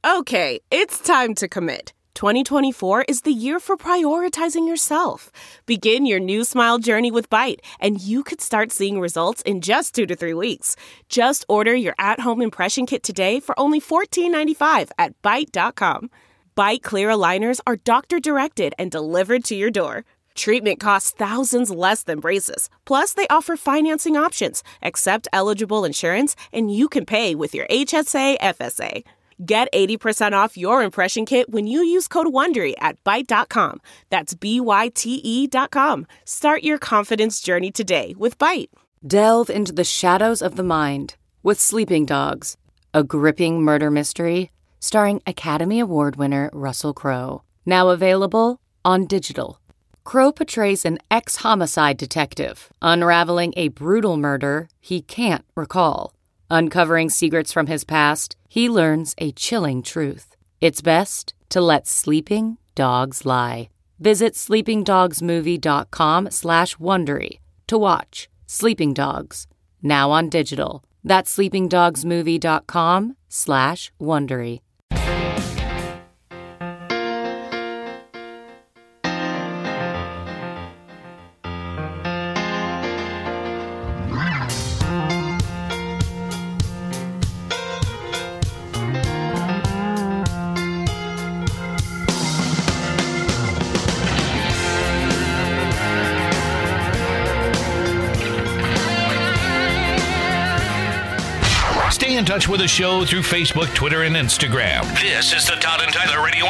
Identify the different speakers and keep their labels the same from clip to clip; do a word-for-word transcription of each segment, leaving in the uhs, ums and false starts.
Speaker 1: Okay, it's time to commit. twenty twenty-four is the year for prioritizing yourself. Begin your new smile journey with Byte, and you could start seeing results in just two to three weeks. Just order your at-home impression kit today for only fourteen ninety-five at byte dot com. Byte clear aligners are doctor-directed and delivered to your door. Treatment costs thousands less than braces. Plus, they offer financing options, accept eligible insurance, and you can pay with your H S A F S A. Get eighty percent off your impression kit when you use code WONDERY at byte dot com. That's B Y T E dot com. Start your confidence journey today with Byte.
Speaker 2: Delve into the shadows of the mind with Sleeping Dogs, a gripping murder mystery starring Academy Award winner Russell Crowe. Now available on digital. Crowe portrays an ex-homicide detective unraveling a brutal murder he can't recall. Uncovering secrets from his past, he learns a chilling truth. It's best to let sleeping dogs lie. Visit sleepingdogsmovie.com slash Wondery to watch Sleeping Dogs, now on digital. That's sleepingdogsmovie.com slash Wondery.
Speaker 3: Stay in touch with the show through Facebook, Twitter, and Instagram. This is the Todd and Tyler Radio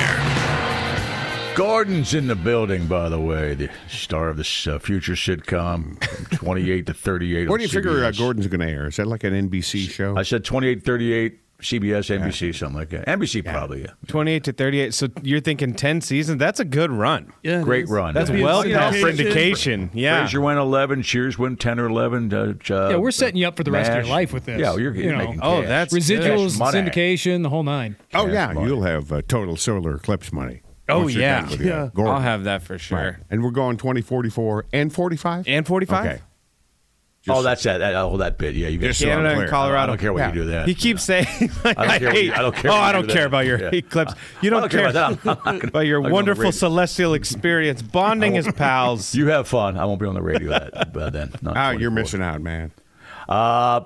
Speaker 3: Empire.
Speaker 4: Gordon's in the building, by the way, the star of this uh, future sitcom, from twenty-eight to thirty-eight.
Speaker 5: Where do you figure uh, Gordon's going to air? Is that like an N B C show?
Speaker 4: I said twenty-eight, thirty-eight, C B S, N B C, yeah. Something like that. N B C yeah. probably, yeah.
Speaker 6: twenty-eight to thirty-eight. So you're thinking ten seasons? That's a good run.
Speaker 4: Yeah, Great run.
Speaker 6: That's
Speaker 4: yeah.
Speaker 6: well past syndication. Yeah.
Speaker 4: Frasier went eleven, Cheers went ten or eleven. Uh,
Speaker 7: yeah, we're setting you up for the rest MASH. Of your life with this.
Speaker 4: Yeah, you're, you're you
Speaker 7: know.
Speaker 4: making
Speaker 6: Oh,
Speaker 4: cash.
Speaker 6: that's
Speaker 7: residuals,
Speaker 4: cash
Speaker 7: syndication, the whole nine.
Speaker 5: Oh,
Speaker 4: cash
Speaker 5: yeah,
Speaker 4: money.
Speaker 5: You'll have uh, total solar eclipse money.
Speaker 6: Oh, yeah.
Speaker 5: With, uh,
Speaker 6: yeah.
Speaker 5: Gordon.
Speaker 6: I'll have that for sure.
Speaker 5: Right. And we're going twenty forty-four and forty-five?
Speaker 6: And forty-five?
Speaker 5: Okay.
Speaker 4: Just, oh, that's that. that oh, that bit. Yeah, you get
Speaker 6: Canada and Colorado.
Speaker 4: I don't care what
Speaker 6: yeah.
Speaker 4: you do that.
Speaker 6: He keeps saying,
Speaker 4: I don't care. What you, I don't care.
Speaker 6: Oh, I don't
Speaker 4: do
Speaker 6: care
Speaker 4: that.
Speaker 6: about your
Speaker 4: yeah.
Speaker 6: eclipse. You don't,
Speaker 4: don't
Speaker 6: care,
Speaker 4: care about, that. Gonna,
Speaker 6: about your wonderful celestial experience, bonding as pals.
Speaker 4: You have fun. I won't be on the radio that, uh, then.
Speaker 5: Oh, you're missing out, man.
Speaker 4: Uh,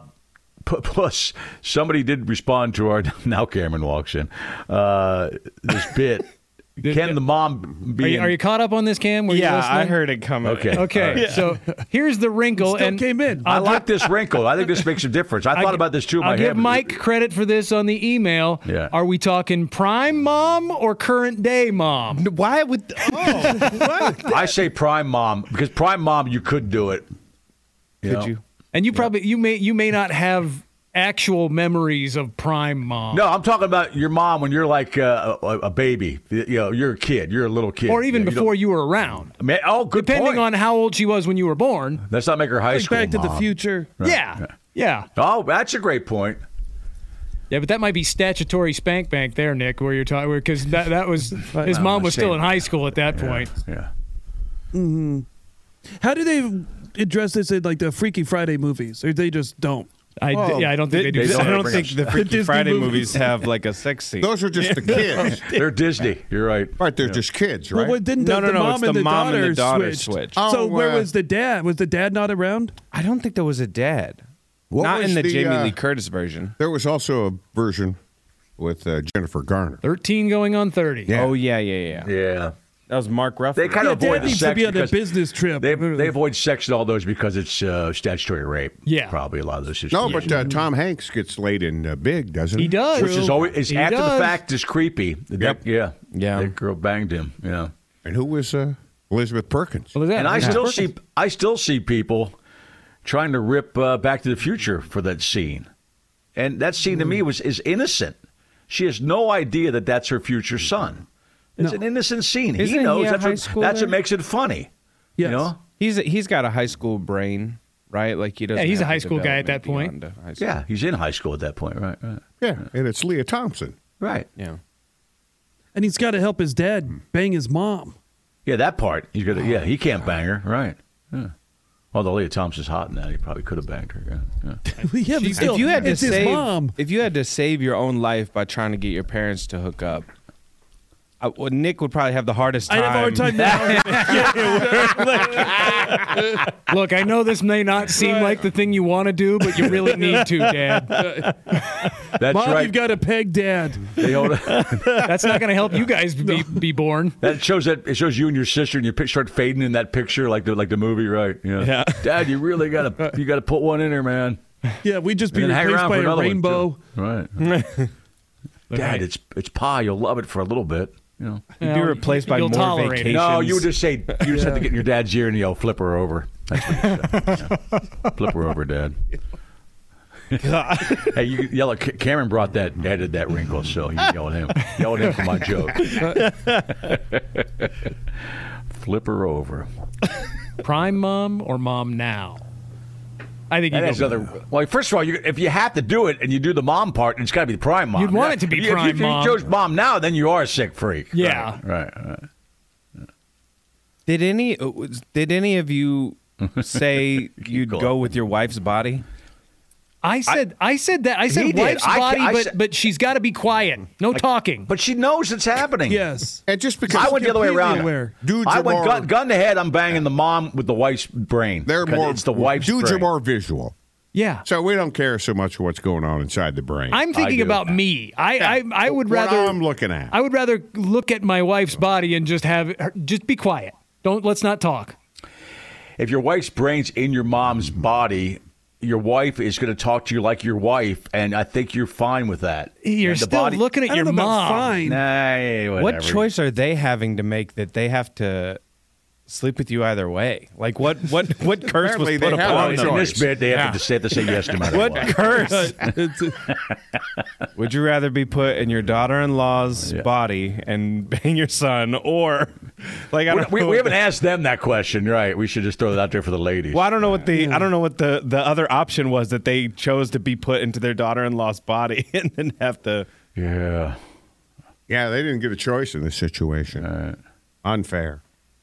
Speaker 4: plus, somebody did respond to our. Now Cameron walks in. Uh, this bit. Can the mom be?
Speaker 7: Are you,
Speaker 4: in,
Speaker 7: are you caught up on this, Cam? Were you
Speaker 6: yeah,
Speaker 7: listening?
Speaker 6: I heard it coming.
Speaker 4: Okay.
Speaker 7: Okay. Right. So here's the wrinkle.
Speaker 8: Still
Speaker 7: and
Speaker 8: came in.
Speaker 4: I like this wrinkle. I think this makes a difference. I, I thought about this too in my
Speaker 7: I'll
Speaker 4: head.
Speaker 7: give Mike credit for this on the email.
Speaker 4: Yeah.
Speaker 7: Are we talking prime mom or current day mom?
Speaker 6: Why would? Oh, what?
Speaker 4: I say prime mom because prime mom you could do it. You
Speaker 6: could
Speaker 4: know?
Speaker 6: you?
Speaker 7: And you probably you may you may not have actual memories of prime mom.
Speaker 4: No, I'm talking about your mom when you're like uh, a, a baby. You know, you're a kid. You're a little kid.
Speaker 7: Or even
Speaker 4: you
Speaker 7: before
Speaker 4: you,
Speaker 7: you were around.
Speaker 4: Man, oh, good
Speaker 7: Depending
Speaker 4: point.
Speaker 7: on how old she was when you were born.
Speaker 4: Let's not make her high
Speaker 8: like
Speaker 4: school
Speaker 8: Back to
Speaker 4: mom.
Speaker 8: the Future.
Speaker 4: Right.
Speaker 7: Yeah.
Speaker 4: yeah.
Speaker 7: Yeah.
Speaker 4: Oh, that's a great point.
Speaker 7: Yeah, but that might be statutory spank bank there, Nick, where you're talking, because that, that was his mom was still in high school at that
Speaker 4: yeah,
Speaker 7: point.
Speaker 4: Yeah.
Speaker 8: Mm-hmm. How do they address this in like the Freaky Friday movies, or they just don't?
Speaker 7: I,
Speaker 5: Well,
Speaker 7: yeah, I don't think they,
Speaker 6: They
Speaker 7: do.
Speaker 6: I
Speaker 7: that.
Speaker 6: don't think the Freaky
Speaker 8: Disney
Speaker 6: Friday
Speaker 8: movies.
Speaker 6: movies have like a sex scene.
Speaker 5: Those are just the kids.
Speaker 4: They're Disney. You're right.
Speaker 5: Right, they're just kids, right?
Speaker 8: Well, what, didn't
Speaker 6: No,
Speaker 8: the,
Speaker 6: no,
Speaker 8: the
Speaker 6: no,
Speaker 8: mom
Speaker 6: it's
Speaker 8: and
Speaker 6: the
Speaker 8: the
Speaker 6: mom and
Speaker 8: daughter
Speaker 6: the daughter
Speaker 8: switched?
Speaker 6: switched.
Speaker 8: So
Speaker 5: Oh,
Speaker 8: where
Speaker 5: uh,
Speaker 8: was the dad? Was the dad not around?
Speaker 6: I don't think there was a dad.
Speaker 5: What
Speaker 6: Not
Speaker 5: was
Speaker 6: in the,
Speaker 5: the,
Speaker 6: Jamie
Speaker 5: uh,
Speaker 6: Lee Curtis version.
Speaker 5: There was also a version with uh, Jennifer Garner.
Speaker 7: thirteen going on thirty.
Speaker 5: Yeah.
Speaker 6: Oh, yeah, yeah, yeah.
Speaker 4: Yeah.
Speaker 6: That was Mark Ruffalo.
Speaker 4: They kind
Speaker 8: Yeah,
Speaker 4: of avoid
Speaker 8: dad
Speaker 4: the
Speaker 8: needs
Speaker 4: sex
Speaker 8: to be on a
Speaker 4: because
Speaker 8: business trip.
Speaker 4: They, they avoid sex in all those because it's uh, statutory rape.
Speaker 7: Yeah.
Speaker 4: Probably a lot of those.
Speaker 5: No,
Speaker 4: situations.
Speaker 5: but uh, Tom Hanks gets laid in uh, Big, doesn't he?
Speaker 7: He does.
Speaker 4: Which is always is
Speaker 7: He
Speaker 4: after
Speaker 7: does.
Speaker 4: the fact is creepy. That,
Speaker 5: Yep.
Speaker 4: Yeah.
Speaker 6: Yeah.
Speaker 4: That girl banged him. Yeah.
Speaker 5: And who was uh, Elizabeth Perkins?
Speaker 7: Well, that,
Speaker 4: And I
Speaker 7: yeah.
Speaker 4: still see I still see people trying to rip uh, Back to the Future for that scene, and that scene to me was is innocent. She has no idea that that's her future son. It's
Speaker 8: No.
Speaker 4: an innocent scene.
Speaker 6: Isn't
Speaker 4: he
Speaker 6: he
Speaker 4: knows
Speaker 6: a
Speaker 4: that's
Speaker 6: high
Speaker 4: what,
Speaker 6: schooler?
Speaker 4: that's what makes it funny.
Speaker 8: Yes.
Speaker 4: You know?
Speaker 6: He's a, he's got a high school brain, right? Like he doesn't.
Speaker 7: Yeah, he's a
Speaker 6: have
Speaker 7: high
Speaker 6: the
Speaker 7: school guy at that
Speaker 6: development
Speaker 7: point.
Speaker 6: beyond a high school.
Speaker 4: Yeah, he's in high school at that point. Right. Right.
Speaker 5: Yeah, and it's Leah Thompson.
Speaker 4: Right.
Speaker 6: Yeah.
Speaker 8: And he's got to help his dad bang his mom.
Speaker 4: Yeah, that part. He's gonna. Yeah, he can't bang her. Right. Yeah. Although Leah Thompson's hot in that, he probably could have banged her. Yeah, yeah.
Speaker 8: yeah, but still,
Speaker 6: if you had to
Speaker 8: it's his
Speaker 6: save,
Speaker 8: mom.
Speaker 6: if you had to save your own life by trying to get your parents to hook up, I, well, Nick would probably have the hardest time.
Speaker 8: I have a hard time now.
Speaker 7: Look, I know this may not seem like the thing you want to do, but you really need to, Dad.
Speaker 4: That's
Speaker 8: Mom,
Speaker 4: right.
Speaker 8: you've got to peg Dad.
Speaker 4: They hold-
Speaker 7: That's not going to help you guys be, be born.
Speaker 4: That shows that it shows you and your sister, and you pic- start fading in that picture, like the like the movie, right? Yeah.
Speaker 6: Yeah.
Speaker 4: Dad, you really gotta you gotta put one in there, man.
Speaker 8: Yeah, we'd just be
Speaker 4: And then hang
Speaker 8: replaced
Speaker 4: around
Speaker 8: by
Speaker 4: for
Speaker 8: a
Speaker 4: another one,
Speaker 8: rainbow.
Speaker 4: too. Right. Dad, it's it's pie. You'll love it for a little bit. You know.
Speaker 6: You'd be replaced by
Speaker 7: You'll
Speaker 6: more
Speaker 7: tolerate it.
Speaker 6: vacations.
Speaker 4: No, you would just say you just have to get in your dad's ear and yell, "Flip her over." That's what you say. Yeah. Flip her over, Dad. Hey, you yell at C- Cameron brought that added that wrinkle, so you can yell at him. Yell at him for my joke. Flip her over.
Speaker 7: Prime mom or mom now? I think you
Speaker 4: That
Speaker 7: go
Speaker 4: is another. Well, first of all, you, if you have to do it and you do the mom part, it's got to be the prime mom.
Speaker 7: You'd want it to be
Speaker 4: If you-
Speaker 7: prime
Speaker 4: if you,
Speaker 7: mom.
Speaker 4: If you chose mom now, then you are a sick freak.
Speaker 7: Yeah.
Speaker 4: Right. Right. right.
Speaker 6: Did any uh, was- did any of you say you'd
Speaker 4: going.
Speaker 6: go with your wife's body?
Speaker 7: I said, I, said that. I
Speaker 4: He
Speaker 7: said
Speaker 4: did.
Speaker 7: wife's
Speaker 4: I-
Speaker 7: body,
Speaker 4: I
Speaker 7: but
Speaker 4: said-
Speaker 7: but she's got to be quiet. No talking.
Speaker 4: But she knows it's happening.
Speaker 8: Yes.
Speaker 5: And just because
Speaker 4: I went the other way
Speaker 8: completely
Speaker 4: around.
Speaker 8: aware.
Speaker 5: dudes
Speaker 4: I
Speaker 5: are
Speaker 4: went
Speaker 5: more,
Speaker 4: gun, gun to head. I'm banging the mom with the wife's brain.
Speaker 5: they're
Speaker 4: 'Cause
Speaker 5: more.
Speaker 4: It's the wife's
Speaker 5: dudes
Speaker 4: brain.
Speaker 5: are more visual,
Speaker 7: Yeah.
Speaker 5: so we don't care so much what's going on inside the brain.
Speaker 7: I'm thinking
Speaker 4: do.
Speaker 7: about me. I, I I would
Speaker 5: what
Speaker 7: rather
Speaker 5: I'm looking at.
Speaker 7: I would rather look at my wife's body and just have her, just be quiet. Don't let's not talk.
Speaker 4: If your wife's brain's in your mom's body, your wife is going to talk to you like your wife, and I think you're fine with that.
Speaker 7: You're
Speaker 4: And the
Speaker 7: still
Speaker 4: body-
Speaker 7: looking at
Speaker 8: I
Speaker 7: your
Speaker 8: don't know about
Speaker 7: mom.
Speaker 8: fine.
Speaker 4: Nah, whatever.
Speaker 6: What choice are they having to make that they have to sleep with you either way? Like what what what curse was
Speaker 5: Apparently
Speaker 6: put
Speaker 5: they have
Speaker 6: upon
Speaker 5: no
Speaker 6: them?
Speaker 4: In this
Speaker 5: choice.
Speaker 4: bit, they have
Speaker 6: Yeah.
Speaker 4: to say, have to say yes no matter
Speaker 6: What
Speaker 4: what.
Speaker 6: curse?
Speaker 8: It's-
Speaker 6: Would you rather be put in your daughter-in-law's
Speaker 4: Yeah.
Speaker 6: body and bang your son, or like I
Speaker 4: We,
Speaker 6: don't
Speaker 4: we,
Speaker 6: know
Speaker 4: we
Speaker 6: what
Speaker 4: haven't asked them that question, right? We should just throw that out there for the ladies.
Speaker 6: Well, I don't know what the I don't know what the, the other option was that they chose to be put into their daughter-in-law's body and then have to.
Speaker 4: Yeah.
Speaker 5: yeah, they didn't get a choice in this situation. Unfair.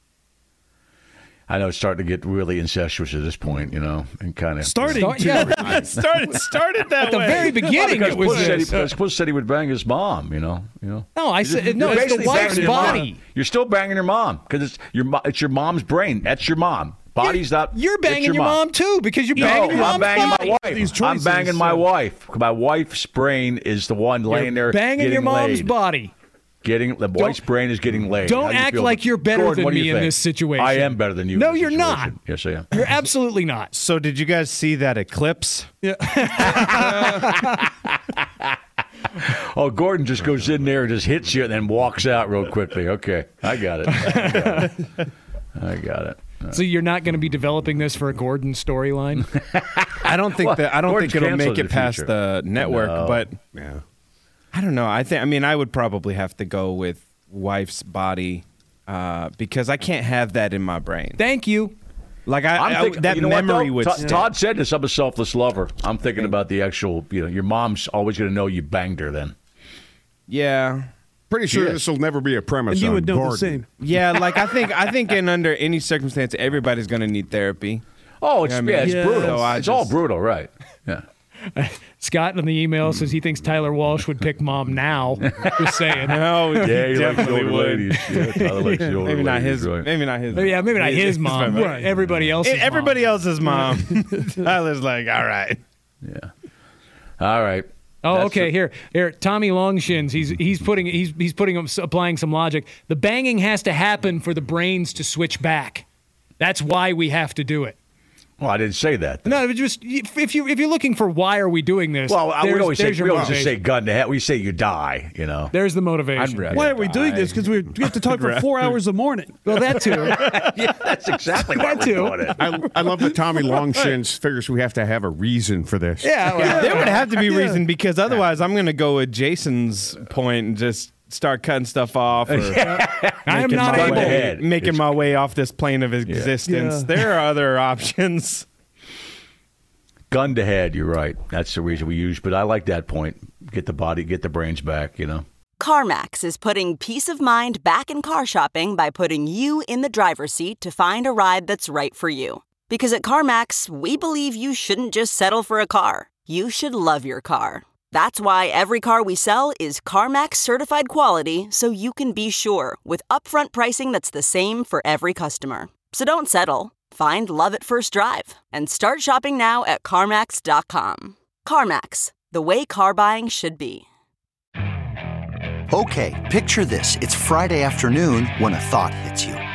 Speaker 4: I know it's starting to get really incestuous at this point, you know, and kind of
Speaker 8: Starting
Speaker 7: Start-
Speaker 8: to.
Speaker 7: yeah.
Speaker 6: It started started that
Speaker 7: At the
Speaker 6: way.
Speaker 7: very beginning,
Speaker 4: because
Speaker 7: it was
Speaker 4: Bush said, he,
Speaker 7: this.
Speaker 4: because Bush said he would bang his mom, you know. You know.
Speaker 7: No, I said no.
Speaker 4: You're
Speaker 7: It's the
Speaker 4: basically
Speaker 7: wife's
Speaker 4: banging your mom.
Speaker 7: body.
Speaker 4: You're still banging your mom because it's your mo- it's your mom's brain. That's your mom. Body's not.
Speaker 7: You're
Speaker 4: it's
Speaker 7: banging your mom. too because you're banging
Speaker 4: No,
Speaker 7: your
Speaker 4: I'm
Speaker 7: mom's
Speaker 4: banging
Speaker 7: body.
Speaker 4: my wife.
Speaker 8: These
Speaker 4: I'm
Speaker 8: choices,
Speaker 4: banging my
Speaker 8: so-
Speaker 4: wife. My wife's brain is the one laying
Speaker 7: You're
Speaker 4: there
Speaker 7: banging
Speaker 4: getting
Speaker 7: your mom's
Speaker 4: laid.
Speaker 7: body.
Speaker 4: Getting the wife's brain is getting laid.
Speaker 7: don't
Speaker 4: How do you
Speaker 7: act
Speaker 4: feel
Speaker 7: like
Speaker 4: about-
Speaker 7: you're better
Speaker 4: Gordon,
Speaker 7: than
Speaker 4: what do you
Speaker 7: me in
Speaker 4: think?
Speaker 7: this situation.
Speaker 4: I am better than you.
Speaker 7: No,
Speaker 4: in this
Speaker 7: you're not.
Speaker 4: situation. Yes, I am.
Speaker 7: You're absolutely not.
Speaker 6: So did you guys see that eclipse?
Speaker 4: Oh, Gordon just goes in there and just hits you and then walks out real quickly. Okay, I got it. I got it. I got it.
Speaker 7: So you're not going to be developing this for a Gordon storyline?
Speaker 6: I don't think
Speaker 4: Well,
Speaker 6: that I don't
Speaker 4: Gordon's
Speaker 6: think it'll
Speaker 4: canceled
Speaker 6: make
Speaker 4: in
Speaker 6: it
Speaker 4: the
Speaker 6: past
Speaker 4: future.
Speaker 6: the network,
Speaker 4: No.
Speaker 6: but
Speaker 5: Yeah.
Speaker 6: I don't know. I think I mean I would probably have to go with wife's body uh, because I can't have that in my brain.
Speaker 7: Thank you.
Speaker 6: Like I,
Speaker 4: I'm
Speaker 6: I-
Speaker 4: thinking,
Speaker 6: that
Speaker 4: you know what,
Speaker 6: memory
Speaker 4: though?
Speaker 6: would.
Speaker 4: Todd-
Speaker 6: stick.
Speaker 4: Todd said this. I'm a selfless lover. I'm thinking about the actual. You know, your mom's always going to know you banged her. Then
Speaker 6: Yeah.
Speaker 5: Pretty sure
Speaker 4: Yes.
Speaker 5: this will never be a premise
Speaker 8: And you
Speaker 5: on
Speaker 8: would know
Speaker 5: Gordon.
Speaker 8: the same.
Speaker 6: Yeah, like I think I think in under any circumstance everybody's going to need therapy.
Speaker 4: oh, it's
Speaker 6: I
Speaker 4: yeah,
Speaker 6: mean,
Speaker 4: it's
Speaker 8: yeah.
Speaker 4: brutal.
Speaker 6: So I
Speaker 4: it's all
Speaker 6: just-
Speaker 4: brutal, right? Yeah.
Speaker 7: Scott in the email says he thinks Tyler Walsh would pick mom now. Just saying.
Speaker 6: No,
Speaker 4: Yeah, he likes the
Speaker 6: definitely
Speaker 4: older
Speaker 6: would.
Speaker 4: ladies. Yeah, Tyler likes the older
Speaker 6: Maybe not
Speaker 4: ladies,
Speaker 6: his.
Speaker 4: right.
Speaker 6: Maybe not his.
Speaker 7: Yeah, maybe not his mom.
Speaker 6: Right.
Speaker 7: Everybody else's.
Speaker 6: Everybody
Speaker 7: mom.
Speaker 6: else's mom. Tyler's like, all right.
Speaker 4: Yeah. All right.
Speaker 7: Oh,
Speaker 4: That's
Speaker 7: okay.
Speaker 4: the-
Speaker 7: Here, here. Tommy Longshins. He's he's putting he's he's putting applying some logic. The banging has to happen for the brains to switch back. That's why we have to do it.
Speaker 4: Well, I didn't say that.
Speaker 7: No, it just if you if you're looking for why are we doing this?
Speaker 4: Well, I would
Speaker 7: there's-
Speaker 4: always say
Speaker 7: there's your
Speaker 4: we always just say
Speaker 7: motivation.
Speaker 4: gun to head. We say you die. You know.
Speaker 7: There's the motivation.
Speaker 6: I'd rather-
Speaker 8: Why are we doing
Speaker 6: die.
Speaker 8: this? Because we have to talk for four hours a morning.
Speaker 7: Well, that too.
Speaker 4: yeah, that's exactly why
Speaker 7: That
Speaker 4: we're
Speaker 7: too.
Speaker 4: doing it.
Speaker 5: I, I love that Tommy Longshins figures we have to have a reason for this.
Speaker 7: Yeah, well,
Speaker 6: There would have to be reason because otherwise I'm going to go with Jason's point and just start cutting stuff off. Or
Speaker 7: I am
Speaker 6: making
Speaker 7: not
Speaker 6: my
Speaker 7: able.
Speaker 6: way-
Speaker 4: ahead.
Speaker 6: making
Speaker 4: It's-
Speaker 6: my way off this plane of existence.
Speaker 8: Yeah.
Speaker 6: There are other options.
Speaker 4: Gun to head. You're right. That's the reason we use. But I like that point. Get the body, get the brains back. You know.
Speaker 9: CarMax is putting peace of mind back in car shopping by putting you in the driver's seat to find a ride that's right for you. Because at CarMax, we believe you shouldn't just settle for a car. You should love your car. That's why every car we sell is CarMax certified quality, so you can be sure with upfront pricing that's the same for every customer. So don't settle. Find love at first drive and start shopping now at CarMax dot com. CarMax, the way car buying should be.
Speaker 10: Okay, picture this. It's Friday afternoon when a thought hits you.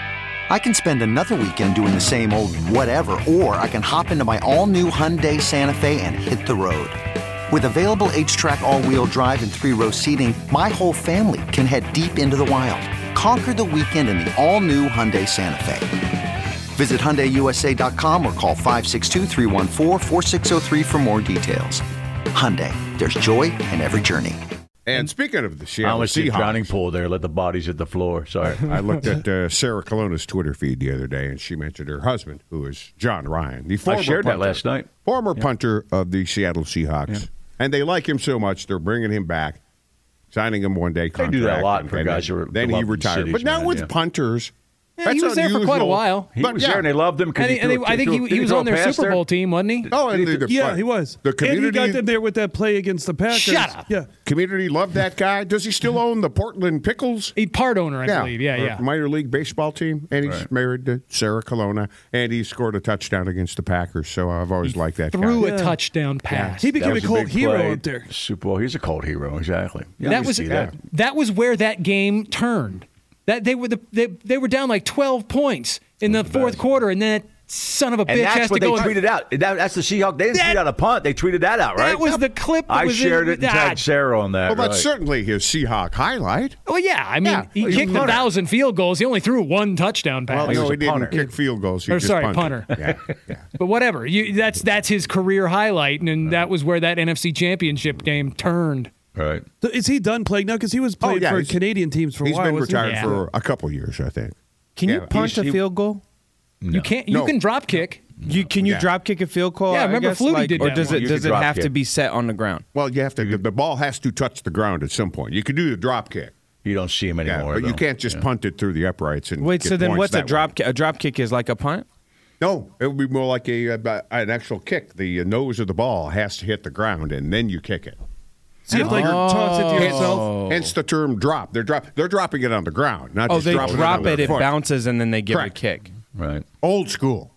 Speaker 10: I can spend another weekend doing the same old whatever, or I can hop into my all-new Hyundai Santa Fe and hit the road. With available H-Track all-wheel drive and three-row seating, my whole family can head deep into the wild. Conquer the weekend in the all-new Hyundai Santa Fe. Visit Hyundai U S A dot com or call five six two, three one four, four six zero three for more details. Hyundai, there's joy in every journey.
Speaker 5: And speaking of the
Speaker 4: I
Speaker 5: Seattle
Speaker 4: almost see a
Speaker 5: Seahawks,
Speaker 4: drowning pool there. Let the bodies hit the floor. Sorry.
Speaker 5: I looked at uh, Sarah Colonna's Twitter feed the other day, and she mentioned her husband, who is John Ryan, the former
Speaker 4: I shared
Speaker 5: punter,
Speaker 4: that last night.
Speaker 5: former
Speaker 4: Yeah.
Speaker 5: punter of the Seattle Seahawks.
Speaker 4: Yeah.
Speaker 5: And they like him so much, they're bringing him back, signing him one day contract.
Speaker 4: They do that a lot
Speaker 5: and,
Speaker 4: for
Speaker 5: and
Speaker 4: guys
Speaker 5: then,
Speaker 4: who are
Speaker 5: Then he
Speaker 4: beloved
Speaker 5: retired.
Speaker 4: cities,
Speaker 5: but now
Speaker 4: man,
Speaker 5: with
Speaker 4: yeah.
Speaker 5: punters,
Speaker 7: Yeah,
Speaker 5: that's
Speaker 7: he was there for quite a
Speaker 5: unusual.
Speaker 7: while.
Speaker 4: He
Speaker 5: But,
Speaker 4: was
Speaker 5: yeah.
Speaker 4: there, and they loved him. 'cause
Speaker 7: And, he, and
Speaker 4: threw
Speaker 7: they,
Speaker 4: a-
Speaker 7: I think
Speaker 4: threw
Speaker 7: he,
Speaker 4: a-
Speaker 7: he
Speaker 4: did
Speaker 7: was
Speaker 4: throw
Speaker 7: on
Speaker 4: a
Speaker 7: their
Speaker 4: pass
Speaker 7: Super
Speaker 4: there?
Speaker 7: Bowl team, wasn't he?
Speaker 5: Oh, and the, the,
Speaker 8: Yeah, he was.
Speaker 5: The
Speaker 8: and
Speaker 5: community,
Speaker 8: he got them there with that play against the Packers.
Speaker 7: Shut up.
Speaker 8: Yeah.
Speaker 5: community loved that guy. Does he still own the Portland Pickles?
Speaker 7: He part owner, I believe. Yeah,
Speaker 5: uh,
Speaker 7: yeah.
Speaker 5: Minor league baseball team, and he's
Speaker 4: Right.
Speaker 5: married to Sarah Colonna, and he scored a touchdown against the Packers. So I've always liked that
Speaker 7: Threw
Speaker 5: guy.
Speaker 7: a touchdown pass.
Speaker 8: He
Speaker 4: That
Speaker 8: became a
Speaker 4: was
Speaker 8: cult
Speaker 4: big
Speaker 8: hero
Speaker 4: play.
Speaker 8: up there.
Speaker 4: Super Bowl. He's a cult hero, exactly. Yeah,
Speaker 7: that
Speaker 4: we
Speaker 7: was
Speaker 4: see
Speaker 7: that.
Speaker 4: that.
Speaker 7: that was where that game turned. That they were the they, they were down like twelve points in the fourth quarter, and then that son of a
Speaker 4: And
Speaker 7: bitch has
Speaker 4: that's
Speaker 7: to
Speaker 4: what they
Speaker 7: go. and-
Speaker 4: tweeted out. That, that's the Seahawks. They didn't
Speaker 7: That-
Speaker 4: tweet out a punt. They tweeted that out, right?
Speaker 7: That was the clip. That
Speaker 4: I
Speaker 7: was
Speaker 4: shared
Speaker 7: in,
Speaker 4: it and
Speaker 7: ah,
Speaker 4: tagged Sarah on that.
Speaker 5: Well, that's
Speaker 4: right.
Speaker 5: certainly his Seahawk highlight.
Speaker 7: Well, yeah. I mean,
Speaker 5: Yeah.
Speaker 7: he
Speaker 5: Well, he's a
Speaker 7: kicked a
Speaker 5: punter.
Speaker 7: thousand field goals. He only threw one touchdown pass.
Speaker 5: Well,
Speaker 4: he
Speaker 5: no,
Speaker 4: was
Speaker 5: he
Speaker 4: a
Speaker 5: didn't
Speaker 4: punter.
Speaker 5: kick field goals. He
Speaker 7: Or,
Speaker 5: just
Speaker 7: sorry,
Speaker 5: punted.
Speaker 7: punter.
Speaker 5: Yeah, yeah.
Speaker 7: But whatever. You, that's that's his career highlight, and, and that was where that N F C Championship game turned.
Speaker 4: Right.
Speaker 8: So is he done playing now? Because he was playing
Speaker 5: Oh, yeah,
Speaker 8: for
Speaker 5: he's-
Speaker 8: Canadian teams for a
Speaker 5: He's
Speaker 8: while.
Speaker 5: been
Speaker 8: wasn't he?
Speaker 5: retired
Speaker 7: Yeah.
Speaker 5: for a couple years, I think.
Speaker 6: Can you
Speaker 5: Yeah,
Speaker 6: punt
Speaker 5: he's-
Speaker 6: a
Speaker 5: he-
Speaker 6: field goal?
Speaker 7: You can't. You
Speaker 5: No.
Speaker 7: can drop kick.
Speaker 6: You can you
Speaker 5: Yeah.
Speaker 6: drop kick a field goal?
Speaker 7: Yeah, I
Speaker 6: I
Speaker 7: remember
Speaker 6: guess,
Speaker 7: Flutie
Speaker 6: like,
Speaker 7: did
Speaker 6: or
Speaker 7: that
Speaker 6: does
Speaker 7: one.
Speaker 6: it
Speaker 4: You
Speaker 6: does
Speaker 4: could
Speaker 6: it
Speaker 4: drop
Speaker 6: have to
Speaker 4: kick.
Speaker 6: be set on the ground?
Speaker 5: Well, you have to. The, the ball has to touch the ground at some point. You can do the drop kick,
Speaker 4: You don't see him
Speaker 5: yeah,
Speaker 4: anymore.
Speaker 5: but you
Speaker 4: though.
Speaker 5: can't just
Speaker 4: Yeah.
Speaker 5: punt it through the uprights and
Speaker 6: Wait,
Speaker 5: get
Speaker 6: so then
Speaker 5: points
Speaker 6: what's a
Speaker 5: that way.
Speaker 6: drop kick? A drop kick is like a punt?
Speaker 5: No, it would be more like a uh, an actual kick. The uh, nose of the ball has to hit the ground, and then you kick it.
Speaker 8: So you have to like toss it to yourself.
Speaker 6: Oh.
Speaker 5: Hence the term drop. They're drop. They're dropping it on the ground, not
Speaker 6: Oh,
Speaker 5: just
Speaker 6: they
Speaker 5: dropping
Speaker 6: drop
Speaker 5: it. on
Speaker 6: it,
Speaker 5: their
Speaker 6: it
Speaker 5: foot.
Speaker 6: bounces, and then they give
Speaker 5: Correct.
Speaker 6: it a kick.
Speaker 4: Right.
Speaker 5: Old school.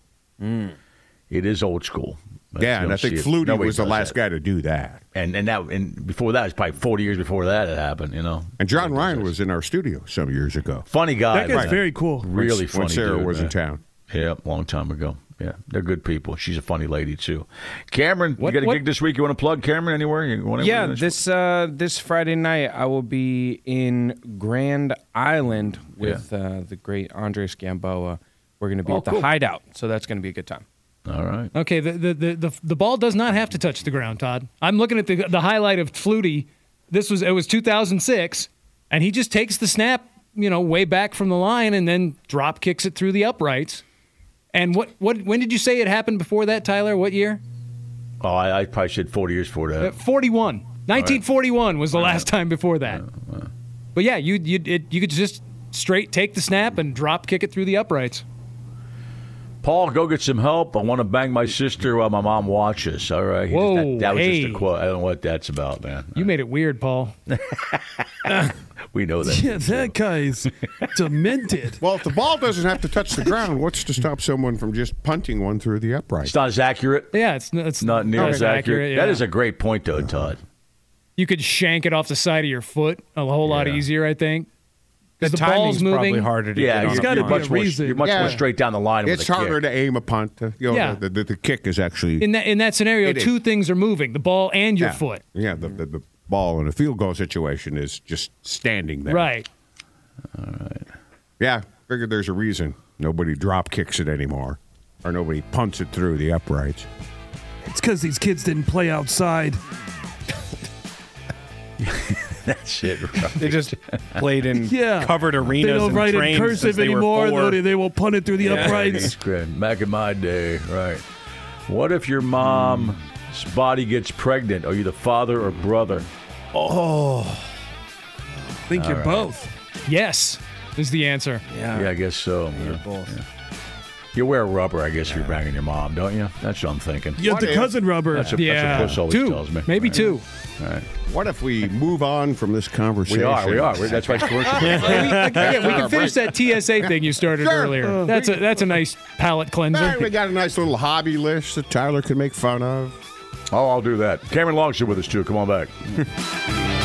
Speaker 4: It is old school. But
Speaker 5: Yeah,
Speaker 4: you
Speaker 5: and I
Speaker 4: don't
Speaker 5: think
Speaker 4: see it.
Speaker 5: Flutie
Speaker 4: Nobody
Speaker 5: was the
Speaker 4: does
Speaker 5: last
Speaker 4: that.
Speaker 5: guy to do that.
Speaker 4: And and that and before that, it was probably forty years before that had happened. You know.
Speaker 5: And John Ryan was in our studio some years ago.
Speaker 4: Funny guy.
Speaker 8: That guy's
Speaker 4: man.
Speaker 8: very cool.
Speaker 4: Really
Speaker 5: when,
Speaker 4: funny.
Speaker 5: when Sarah
Speaker 4: dude,
Speaker 5: was
Speaker 4: man.
Speaker 5: in town.
Speaker 4: Yeah, long time ago. Yeah, they're good people. She's a funny lady too. Cameron,
Speaker 7: What-
Speaker 4: you got a
Speaker 7: what-
Speaker 4: gig this week? You want to plug Cameron anywhere? You want
Speaker 6: Yeah,
Speaker 4: anywhere
Speaker 6: this uh, this Friday night I will be in Grand Island with uh, the great Andres Gamboa. We're going to be
Speaker 4: Oh,
Speaker 6: at the
Speaker 4: cool.
Speaker 6: Hideout, so that's going to be a good time.
Speaker 4: All right.
Speaker 7: Okay, the, the the the the ball does not have to touch the ground, Todd. I'm looking at the the highlight of Flutie. This was it was two thousand six, and he just takes the snap, you know, way back from the line, and then drop kicks it through the uprights. And what what when did you say it happened before that, Tyler? What year?
Speaker 4: Oh, I, I probably said forty years before
Speaker 7: Uh,
Speaker 4: that.
Speaker 7: forty-one. nineteen forty-one was the last time before that. But yeah, you you it, you could just straight take the snap and drop kick it through the uprights.
Speaker 4: Paul, go get some help. I want to bang my sister while my mom watches. All right. He
Speaker 7: Whoa,
Speaker 4: just, that, that was
Speaker 7: hey.
Speaker 4: just a quote. I don't know what that's about, man.
Speaker 7: You made it weird, Paul.
Speaker 4: We know that.
Speaker 8: Yeah, that guy's demented.
Speaker 5: Well, if the ball doesn't have to touch the ground, what's to stop someone from just punting one through the upright?
Speaker 4: It's not as accurate.
Speaker 7: Yeah, it's it's
Speaker 4: Not near
Speaker 7: not
Speaker 4: as accurate.
Speaker 7: yeah.
Speaker 4: That is a great point, though, Todd.
Speaker 7: You could shank it off the side of your foot a whole lot
Speaker 4: Yeah.
Speaker 7: easier, I think.
Speaker 6: The
Speaker 7: Because the
Speaker 6: timing's
Speaker 7: ball's moving.
Speaker 6: probably harder to
Speaker 4: Yeah,
Speaker 6: get on
Speaker 4: you're,
Speaker 6: a
Speaker 8: gotta
Speaker 4: you're
Speaker 8: be
Speaker 6: punt.
Speaker 8: a
Speaker 4: much, more,
Speaker 8: reason.
Speaker 4: you're much
Speaker 5: Yeah.
Speaker 4: more straight down the line
Speaker 5: It's
Speaker 4: with a
Speaker 5: harder
Speaker 4: kick.
Speaker 5: to aim a punt. uh, You know,
Speaker 7: Yeah.
Speaker 5: the, the, the kick is actually
Speaker 7: In that in that scenario,
Speaker 5: It is.
Speaker 7: two things are moving: the ball and your
Speaker 5: yeah,
Speaker 7: foot.
Speaker 5: Yeah, the, the, the ball in a field goal situation is just standing there.
Speaker 7: Right.
Speaker 5: Yeah, figured there's a reason nobody drop kicks it anymore, or nobody punts it through the uprights.
Speaker 8: It's because these kids didn't play outside.
Speaker 4: That's it. Right.
Speaker 6: They just played in
Speaker 8: Yeah.
Speaker 6: covered arenas.
Speaker 8: They don't
Speaker 6: and
Speaker 8: write in
Speaker 6: trains since
Speaker 8: cursive
Speaker 6: they were
Speaker 8: anymore.
Speaker 6: four.
Speaker 8: They, they will punt it through the
Speaker 6: Yeah.
Speaker 8: uprights.
Speaker 4: That's great. Back in my day, right. What if your mom's body gets pregnant? Are you the father or brother?
Speaker 8: I think you're both.
Speaker 7: Yes is the answer.
Speaker 6: Yeah.
Speaker 4: Yeah, I guess so.
Speaker 6: You're
Speaker 4: Yeah.
Speaker 6: both.
Speaker 4: You wear rubber, I guess, if you're banging your mom, don't you? That's what I'm thinking.
Speaker 8: You have the cousin rubber.
Speaker 4: That's, a,
Speaker 7: yeah,
Speaker 4: that's what Puss always
Speaker 7: two,
Speaker 4: tells me.
Speaker 7: maybe
Speaker 4: Right.
Speaker 7: two.
Speaker 4: All right.
Speaker 5: What if we move on from this conversation?
Speaker 4: We are, we are. That's why it's commercial.
Speaker 7: yeah, we, yeah, we can finish that T S A thing you started
Speaker 5: Sure.
Speaker 7: earlier. That's a that's a nice palate cleanser.
Speaker 5: All right, we got a nice little hobby list that Tyler can make fun of.
Speaker 4: Oh, I'll do that. Cameron Long's here with us, too. Come on back.